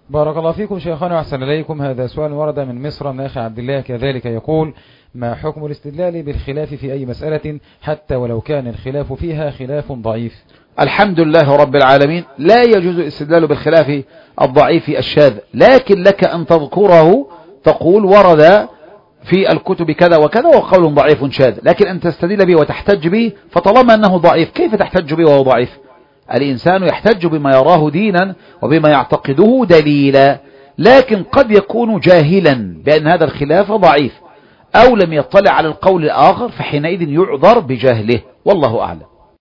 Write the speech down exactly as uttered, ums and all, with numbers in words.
بارك الله فيكم شيخنا وأحسن إليكم. هذا سؤال ورد من مصر من أخي عبد الله كذلك يقول: ما حكم الاستدلال بالخلاف في أي مسألة حتى ولو كان الخلاف فيها خلاف ضعيف؟ الحمد لله رب العالمين، لا يجوز الاستدلال بالخلاف الضعيف الشاذ، لكن لك أن تذكره، تقول ورد في الكتب كذا وكذا وقول ضعيف شاذ، لكن أن تستدل به وتحتج به، فطالما أنه ضعيف كيف تحتج به وهو ضعيف؟ الإنسان يحتج بما يراه دينا وبما يعتقده دليلا، لكن قد يكون جاهلا بأن هذا الخلاف ضعيف أو لم يطلع على القول الآخر، فحينئذ يعذر بجهله، والله أعلم.